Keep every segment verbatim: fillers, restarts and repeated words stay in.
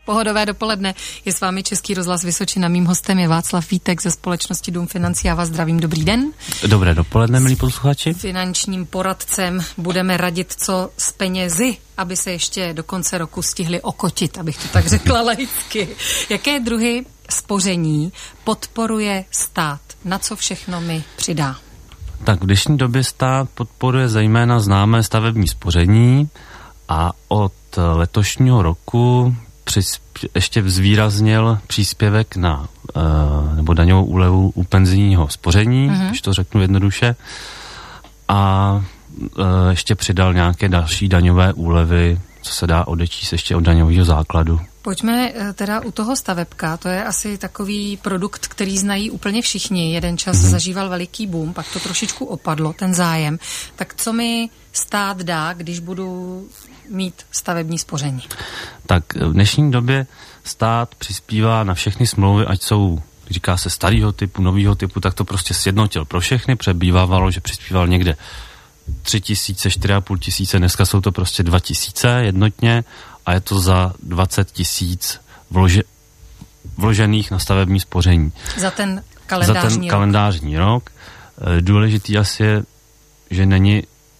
Pohodové dopoledne. Je s vámi Český rozhlas Vysočina. Mým hostem je Václav Vítek ze společnosti Dům financí. Já vás zdravím. Dobrý den. Dobré dopoledne, milí posluchači. Finančním poradcem budeme radit, co s penězi, aby se ještě do konce roku stihli okotit, abych to tak řekla laicky. Jaké druhy spoření podporuje stát? Na co všechno mi přidá? Tak v dnešní době stát podporuje zejména známé stavební spoření a od letošního roku přispě, ještě zvýraznil příspěvek na uh, nebo daňovou úlevu u penzijního spoření, mm-hmm. když to řeknu jednoduše, a uh, ještě přidal nějaké další daňové úlevy, co se dá odečíst ještě od daňového základu. Pojďme teda u toho stavebka, to je asi takový produkt, který znají úplně všichni. Jeden čas mm-hmm. zažíval veliký boom, pak to trošičku opadlo, ten zájem. Tak co mi stát dá, když budu mít stavební spoření? Tak v dnešní době stát přispívá na všechny smlouvy, ať jsou, říká se starého typu, nového typu, tak to prostě sjednotil pro všechny, přebývávalo, že přispíval někde tři tisíce, čtyři a půl tisíce, dneska jsou to prostě dva tisíce jednotně a je to za dvacet tisíc vlože, vložených na stavební spoření. Za ten kalendářní za ten rok. kalendářní rok. Důležitý asi je, že není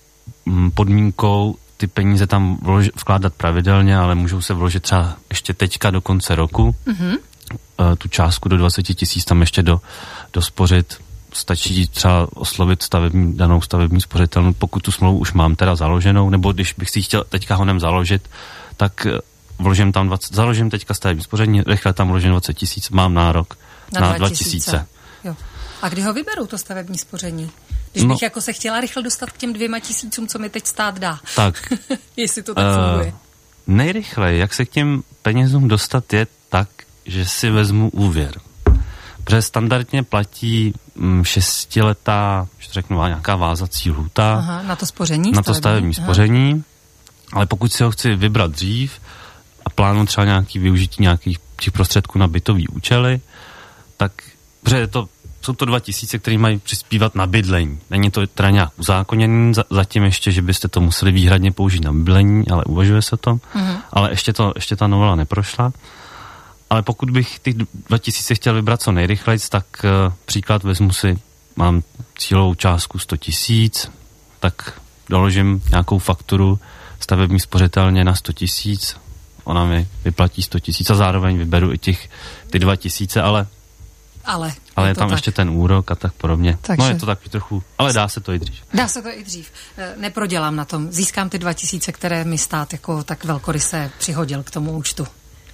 podmínkou ty peníze tam vloži, vkládat pravidelně, ale můžou se vložit třeba ještě teďka do konce roku. Mm-hmm. Tu částku do dvacet tisíc tam ještě do, dospořit. Stačí třeba oslovit stavební, danou stavební spořitelnu, pokud tu smlouvu už mám teda založenou, nebo když bych si chtěl teďka honem založit, tak vložím tam dvacet, založím teďka stavební spoření, rychle tam vložím dvacet tisíc, mám nárok na, na dva tisíce. Jo. A kdy ho vyberou to stavební spoření? Když bych no, jako se chtěla rychle dostat k těm dvěma tisícům, co mi teď stát dá. Tak. Jestli to tak uh, funguje. Nejrychleji, jak se k těm penězům dostat, je tak, že si vezmu úvěr. Protože standardně platí mm, šestiletá, že to řeknu, nějaká vázací lhůta. Aha, na to spoření? Na to stavební Aha. spoření. Ale pokud si ho chci vybrat dřív a plánuji třeba nějaký využití nějakých těch prostředků na bytový účely, tak, protože je to jsou to dva tisíce, které mají přispívat na bydlení. Není to teda nějak uzákoněný, zatím ještě, že byste to museli výhradně použít na bydlení, ale uvažuje se o tom. Mm-hmm. Ale ještě, to, ještě ta novela neprošla. Ale pokud bych těch dva tisíce chtěl vybrat co nejrychleji, tak uh, příklad vezmu si, mám cílovou částku sto tisíc, tak doložím nějakou fakturu stavební spořitelně na sto tisíc, ona mi vyplatí sto tisíc a zároveň vyberu i těch ty dva tisíce, ale Ale, ale je, je tam tak. ještě ten úrok a tak podobně. Takže no je to taky trochu, ale dá se to i dřív. Dá se to i dřív. Neprodělám na tom. Získám ty dva tisíce, které mi stát jako tak velkoryse přihodil k tomu účtu.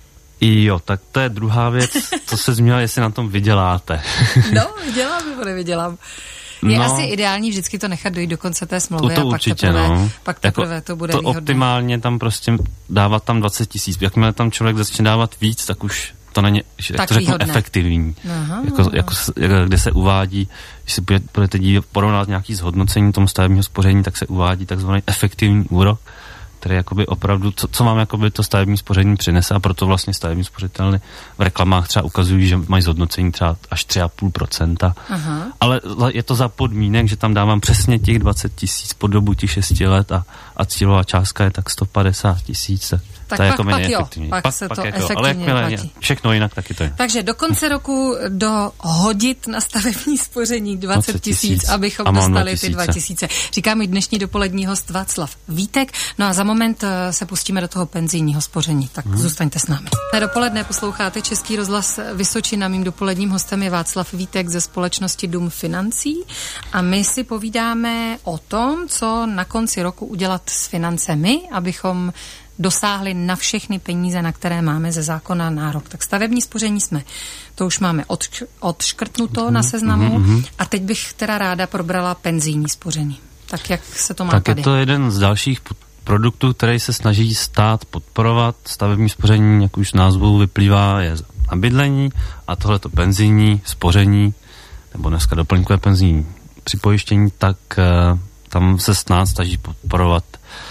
I jo, tak to je druhá věc, co se zmínila, jestli na tom vyděláte. No, vydělám nebo nevydělám. Je no, asi ideální vždycky to nechat dojít do konce té smlouvy to a pak určitě, teprve, no. pak teprve jako to bude to výhodné. Optimálně tam prostě dávat tam dvacet tisíc. Jakmile tam člověk začne dávat víc, tak už to není, jak to řeknu, efektivní. Aha, jako, aha. Jako, jako, kde se uvádí, když se budete dívat, porovnat nějaký zhodnocení tomu stavebního spoření, tak se uvádí takzvaný efektivní úrok, který jakoby opravdu, co, co vám jakoby to stavební spoření přinese, a proto vlastně stavební spořitelny v reklamách třeba ukazují, že mají zhodnocení třeba až tři a půl procenta. Ale je to za podmínek, že tam dávám přesně těch dvacet tisíc po dobu těch šesti let a, a cílová částka je tak sto padesát tisíc. Tak to je pak, jako pak jo, pak, pak se pak to jako, efektivně ale platí. Všechno jinak taky to je. Takže do konce roku dohodit na stavební spoření dvacet tisíc, abychom dostali ty dva tisíce. Říká mi dnešní dopolední host Václav Vítek. No a za moment se pustíme do toho penzijního spoření. Tak hmm. zůstaňte s námi. Na dopoledne posloucháte Český rozhlas Vysočina. Mým dopoledním hostem je Václav Vítek ze společnosti Dům financí. A my si povídáme o tom, co na konci roku udělat s financemi, abychom dosáhli na všechny peníze, na které máme ze zákona nárok. Tak stavební spoření jsme, to už máme od, odškrtnuto mm, na seznamu mm, mm. a teď bych teda ráda probrala penzijní spoření. Tak jak se to má tak tady? Tak je to jeden z dalších produktů, který se snaží stát podporovat. Stavební spoření, jak už z názvu vyplývá, je na bydlení a tohleto penzijní spoření, nebo dneska doplňkové penzijní připojištění, tak uh, tam se stát snaží podporovat,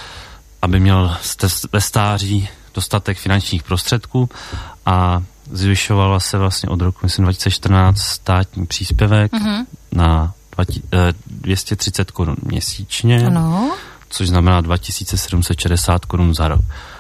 aby měl ve stáří dostatek finančních prostředků, a zvyšovala se vlastně od roku, myslím, dva tisíce čtrnáct státní příspěvek uh-huh. na dvě stě třicet korun měsíčně, ano. Což znamená dva tisíce sedm set šedesát korun za rok.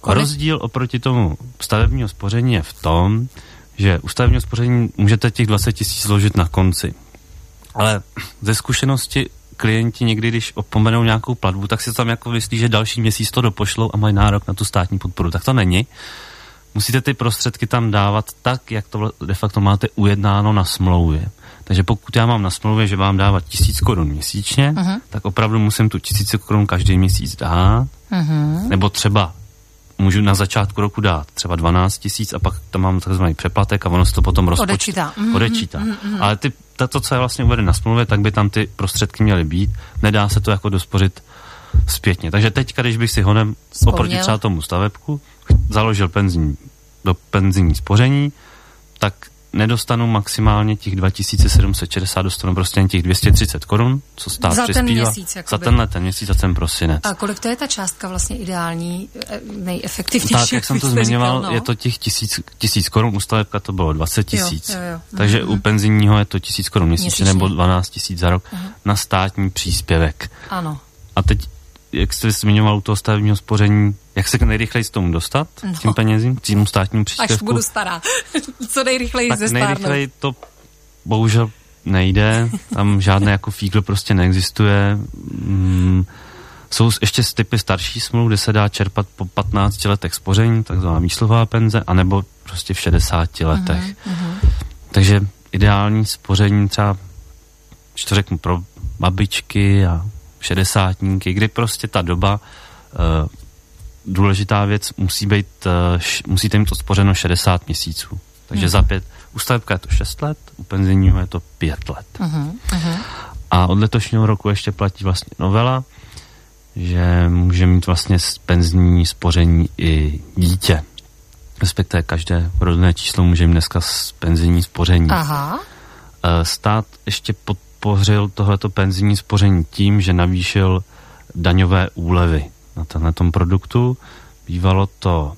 Kolik? Rozdíl oproti tomu stavebního spoření je v tom, že u stavebního spoření můžete těch dvacet tisíc zložit na konci. Ale ze zkušenosti klienti někdy, když opomenou nějakou platbu, tak si tam jako myslí, že další měsíc to dopošlou a mají nárok na tu státní podporu. Tak to není. Musíte ty prostředky tam dávat tak, jak to de facto máte ujednáno na smlouvě. Takže pokud já mám na smlouvě, že vám dávat tisíc korun měsíčně, uh-huh. tak opravdu musím tu tisíc korun každý měsíc dát. Uh-huh. Nebo třeba můžu na začátku roku dát třeba dvanáct tisíc a pak tam mám takzvaný přeplatek a ono se to potom rozpočítá. Mm-hmm. Odečítá. Mm-hmm. Ale ty, to, co je vlastně uvedeno na smlouvě, tak by tam ty prostředky měly být. Nedá se to jako dospořit zpětně. Takže teďka, když bych si honem oproti třeba tomu stavebku založil penzijní, do penzijní spoření, tak nedostanu maximálně těch dva tisíce sedm set šedesát, dostanu prostě jen těch dvě stě třicet korun, co stát za přispívá. Ten měsíc, za tenhle ten měsíc, za ten prosinec. A kolik to je ta částka vlastně ideální, nejefektivnější? Tak, jak jsem to zmiňoval, říkal, no? Je to těch tisíc, tisíc korun, u stavebka to bylo dvacet tisíc. Jo, jo, jo. Takže mm-hmm. u penzijního je to tisíc korun měsíčně nebo dvanáct tisíc za rok uh-huh. na státní příspěvek. Ano. A teď, jak jste zmiňoval u toho stavebního spoření, jak se nejrychleji z tomu dostat, no. tím penězím, tím státním příspěvku? Až budu stará. Co nejrychleji ze stárnou. Nejrychleji to bohužel nejde, tam žádné jako fígl prostě neexistuje. Mm, jsou ještě typy starší smluv, kde se dá čerpat po patnácti letech spoření, takzvaná výsluhová penze, anebo prostě v šedesáti letech. Uh-huh. Takže ideální spoření třeba, když to řeknu, pro babičky a šedesátníky, kdy prostě ta doba, uh, důležitá věc, musí být, uh, š, musíte mít to spořeno šedesát měsíců. Takže uh-huh. za pět, u stavebka je to šest let, u penzijního je to pět let. Uh-huh. Uh-huh. A od letošního roku ještě platí vlastně novela, že může mít vlastně penzijní spoření i dítě. Respektive každé rodné číslo může mít dneska penzijní spoření. Aha. Stát ještě podpořil tohleto penzijní spoření tím, že navýšil daňové úlevy na tenhletom produktu. Bývalo to,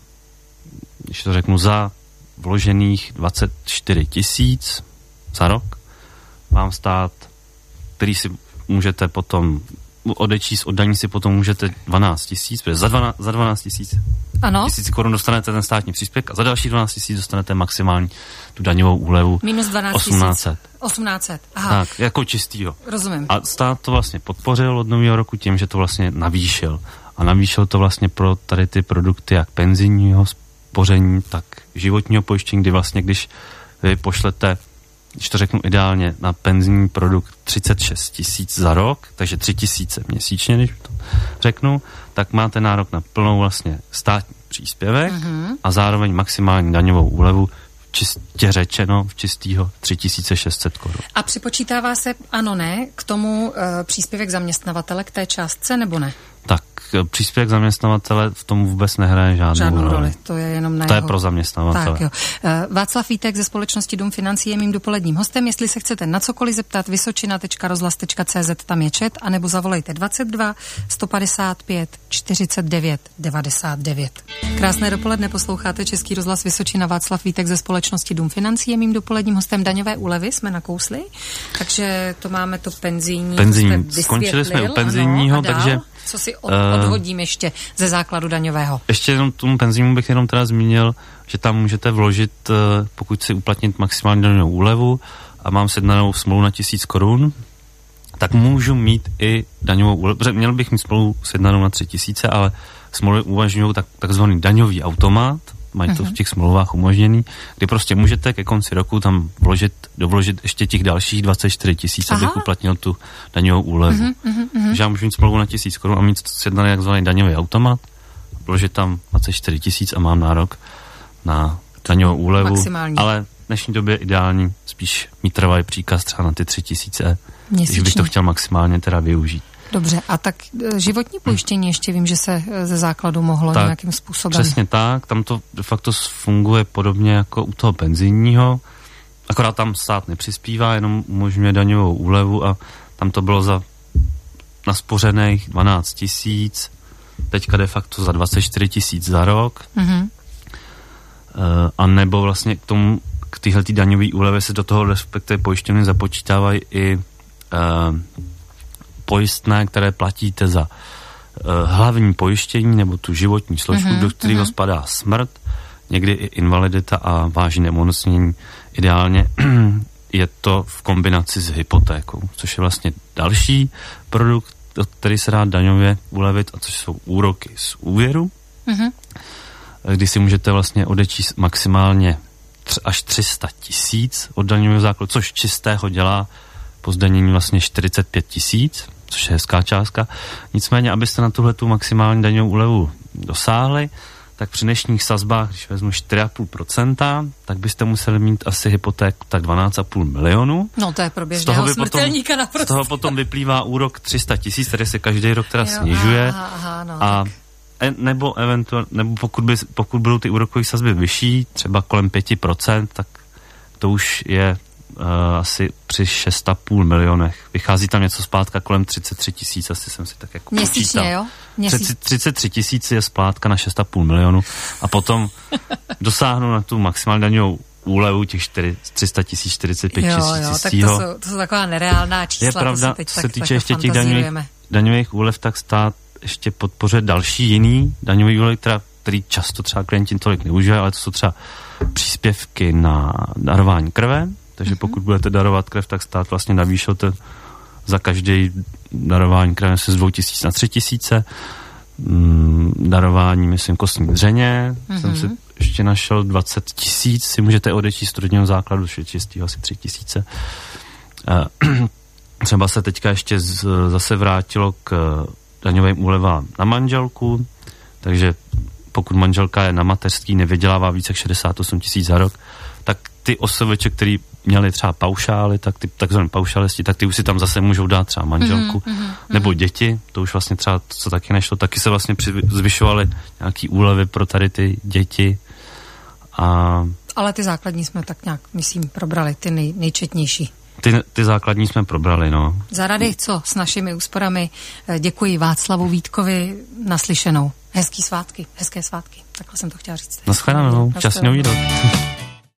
když to řeknu, za vložených dvacet čtyři tisíc za rok vám stát, který si můžete potom odečíst od daní, si potom můžete dvanáct tisíc, protože za dvanáct, za dvanáct tisíc tisíc korun dostanete ten státní příspěvek a za další dvanáct tisíc dostanete maximální tu daňovou úlevu. Minus dvanáct tisíc. osmnáct set. osmnáct set, aha. Tak, jako čistýho. Rozumím. A stát to vlastně podpořil od nového roku tím, že to vlastně navýšil. A navýšil to vlastně pro tady ty produkty jak penzijního spoření, tak životního pojištění, kdy vlastně, když vy pošlete, když to řeknu ideálně, na penzijní produkt třicet šest tisíc za rok, takže tři tisíce měsíčně, když to řeknu, tak máte nárok na plnou vlastně státní příspěvek uh-huh. a zároveň maximální daňovou úlevu, čistě řečeno v čistýho tři tisíce šest set korun. A připočítává se, ano, ne, k tomu e, příspěvek zaměstnavatele, k té částce, nebo ne? Tak příspěvek zaměstnavatele v tom vůbec nehraje žádnou, žádnou roli. roli. To je jenom na To jeho... je pro zaměstnavatele. Tak jo. Václav Vítek ze společnosti Dům financí je mým dopoledním hostem. Jestli se chcete na cokoliv zeptat, vysočina tečka rozhlas tečka cé zet, tam je chat, anebo zavolejte dvacet dva sto padesát pět čtyřicet devět devadesát devět. Krásné dopoledne, posloucháte Český rozhlas Vysočina. Václav Vítek ze společnosti Dům financí je mým dopoledním hostem. Daňové úlevy jsme nakousli, takže to máme to penzijní. Penzijní. Skončili jsme u penzijního, ano, takže co si od, odhodím ještě ze základu daňového? Ještě jenom tomu penzijnímu bych jenom teda zmínil, že tam můžete vložit, pokud si uplatnit maximální daňovou úlevu a mám sjednanou smlouvu na tisíc korun, tak můžu mít i daňovou úlevu. Měl bych mít smlouvu sjednanou na tři tisíce, ale smlouvy umožňují tak, takzvaný daňový automat, mají to v těch smlouvách umožněný, kdy prostě můžete ke konci roku tam vložit, dovložit ještě těch dalších dvacet čtyři tisíc, abych uplatnil tu daňovou úlevu. Uh-huh, uh-huh. Takže já můžu mít smlouvu na tisíc korun a mít sjednaný takzvaný daňový automat, vložit tam dvacet čtyři tisíc a mám nárok na daňovou úlevu. Maximální. Ale v dnešní době ideální spíš mít trvalý příkaz třeba na ty tři tisíce, když bych to chtěl maximálně teda využít. Dobře, a tak životní pojištění ještě vím, že se ze základu mohlo tak, nějakým způsobem. Přesně tak, tam to de facto funguje podobně jako u toho penzijního, akorát tam stát nepřispívá, jenom umožňuje daňovou úlevu a tam to bylo za naspořených dvanáct tisíc, teďka de facto za dvacet čtyři tisíc za rok. Mm-hmm. A nebo vlastně k tomu, k téhletý daňové úlevě se do toho respektive pojištění započítávají i uh, pojistné, které platíte za hlavní pojištění nebo tu životní složku, mm-hmm, do kterého mm-hmm. spadá smrt, někdy i invalidita a vážné onemocnění. Ideálně je to v kombinaci s hypotékou, což je vlastně další produkt, od který se dá daňově ulevit, a což jsou úroky z úvěru, mm-hmm. kdy si můžete vlastně odečíst maximálně tři, až tři sta tisíc od daňového základu, což čistého dělá po zdanění vlastně čtyřicet pět tisíc, což je hezká částka. Nicméně, abyste na tuhle tu maximální daňovou úlevu dosáhli, tak při dnešních sazbách, když vezmu čtyři celá pět procenta, tak byste museli mít asi hypotéku tak dvanáct celá pět milionu. No to je pro běžného smrtelníka naprosto. Z toho potom vyplývá úrok tři sta tisíc, který se každý rok teda jo, snižuje. Aha, aha, no, a e, nebo eventuálně, nebo pokud, by, pokud budou ty úrokové sazby vyšší, třeba kolem pět procent, tak to už je uh, asi při šest celá pět milionech. Vychází tam něco splátka kolem třicet tři tisíc, asi jsem si tak jako měsíčně, počítal. Jo? Měsíc. třicet tři tisíc je splátka na šest celá pět milionu a potom dosáhnu na tu maximální daňovou úlevu těch tři sta tisíc, čtyřicet pět tisíc. Jo, jo, tak to jsou, to jsou taková nereálná čísla. Je pravda, to se, se týče ještě těch daňových, daňových úlev, tak stát ještě podpoře další jiný daňový úlev, která, který často třeba klienti tolik neužívají, ale to jsou třeba příspěvky na darování krve. Takže mm-hmm. pokud budete darovat krev, tak stát vlastně navýšil to za každý darování krve se z dvou tisíc na tři tisíce. Mm, darování, myslím, kostní dřeně. Mm-hmm. Jsem si ještě našel dvacet tisíc, si můžete odečíst rodinného základu, čistého asi tři tisíce. Uh, třeba se teďka ještě z, zase vrátilo k daňovým úlevám na manželku, takže pokud manželka je na mateřský, nevydělává více jak šedesát osm tisíc za rok, tak ty osobeče, který měli třeba paušály, tak ty takzvané paušalisti, tak ty už si tam zase můžou dát třeba manželku, mm-hmm, nebo děti, to už vlastně třeba, co taky nešlo, taky se vlastně zvyšovaly nějaký úlevy pro tady ty děti. A ale ty základní jsme tak nějak, myslím, probrali, ty nej, nejčetnější. Ty, ty základní jsme probrali, no. Za rady, co s našimi úsporami, děkuji Václavu Vítkovi, naslyšenou. Hezký svátky, hezké svátky, takhle jsem to chtěla říct. Naschledanou, šťastný nový rok.